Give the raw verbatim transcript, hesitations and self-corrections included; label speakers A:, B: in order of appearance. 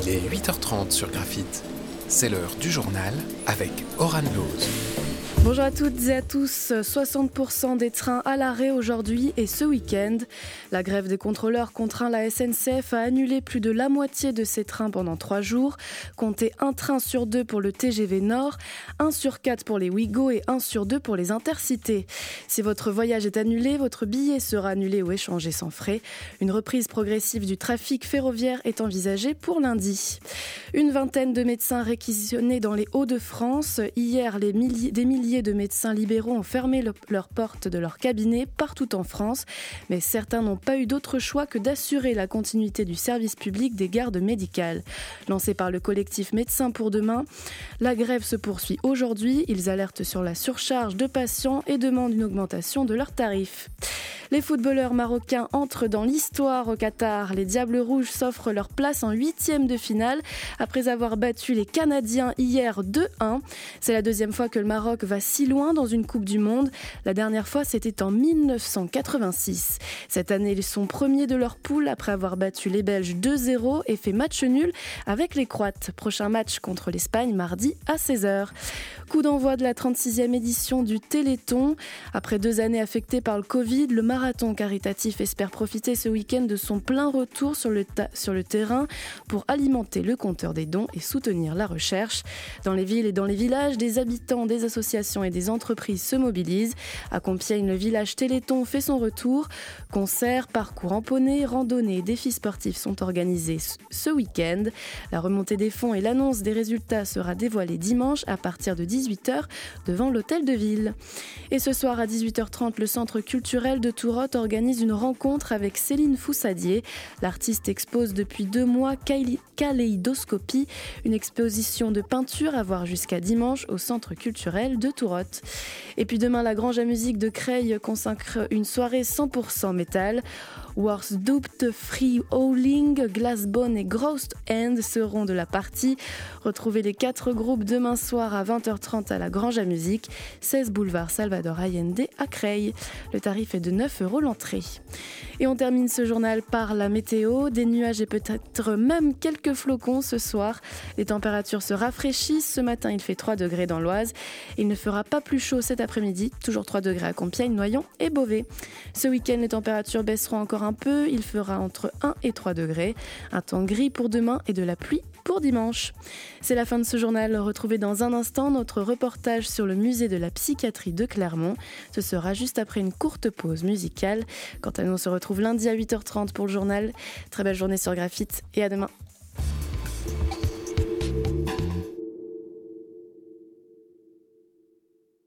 A: Il est huit heures trente sur Graphite. C'est l'heure du journal avec Oran Loz.
B: Bonjour à toutes et à tous. soixante pour cent des trains à l'arrêt aujourd'hui et ce week-end. La grève des contrôleurs contraint la S N C F à annuler plus de la moitié de ses trains pendant trois jours. Comptez un train sur deux pour le T G V Nord, un sur quatre pour les Ouigo et un sur deux pour les Intercités. Si votre voyage est annulé, votre billet sera annulé ou échangé sans frais. Une reprise progressive du trafic ferroviaire est envisagée pour lundi. Une vingtaine de médecins réquisitionnés dans les Hauts-de-France. Hier, les milliers, des milliers de médecins libéraux ont fermé le, leurs portes de leur cabinet partout en France, mais certains n'ont pas eu d'autre choix que d'assurer la continuité du service public des gardes médicales. Lancé par le collectif Médecins pour demain, la grève se poursuit aujourd'hui. Ils alertent sur la surcharge de patients et demandent une augmentation de leurs tarifs. Les footballeurs marocains entrent dans l'histoire au Qatar. Les Diables Rouges s'offrent leur place en huitième de finale après avoir battu les Canadiens hier deux un. C'est la deuxième fois que le Maroc va si loin dans une Coupe du Monde. La dernière fois, c'était en mille neuf cent quatre-vingt-six. Cette année, ils sont premiers de leur poule après avoir battu les Belges deux zéro et fait match nul avec les Croates. Prochain match contre l'Espagne mardi à seize heures. Coup d'envoi de la trente-sixième édition du Téléthon. Après deux années affectées par le Covid, le marathon caritatif espère profiter ce week-end de son plein retour sur le, ta- sur le terrain pour alimenter le compteur des dons et soutenir la recherche. Dans les villes et dans les villages, des habitants, des associations et des entreprises se mobilisent. À Compiègne, le village Téléthon fait son retour. Concerts, parcours en poney, randonnées et défis sportifs sont organisés ce week-end. La remontée des fonds et l'annonce des résultats sera dévoilée dimanche à partir de dix-huit heures devant l'hôtel de ville. Et ce soir à dix-huit heures trente, le centre culturel de Tourotte organise une rencontre avec Céline Foussadier. L'artiste expose depuis deux mois Kaléidoscopie, une exposition de peinture à voir jusqu'à dimanche au centre culturel de Tourotte. Et puis demain, la Grange à musique de Creil consacre une soirée cent pour cent métal. Warsdoopt, Free Howling, Glassbone et Ghost End seront de la partie. Retrouvez les quatre groupes demain soir à vingt heures trente à la Grange à musique, seize boulevard Salvador Allende à Creil. Le tarif est de neuf euros l'entrée. Et on termine ce journal par la météo. Des nuages et peut-être même quelques flocons ce soir. Les températures se rafraîchissent. Ce matin, il fait trois degrés dans l'Oise. Il ne fera pas plus chaud cet après-midi. Toujours trois degrés à Compiègne, Noyon et Beauvais. Ce week-end, les températures baisseront encore un peu. Il fera entre un et trois degrés. Un temps gris pour demain et de la pluie pour dimanche. C'est la fin de ce journal. Retrouvez dans un instant notre reportage sur le musée de la psychiatrie de Clermont. Ce sera juste après une courte pause musicale. Quant à nous, on se retrouve lundi à huit heures trente pour le journal. Très belle journée sur Graphite et à demain.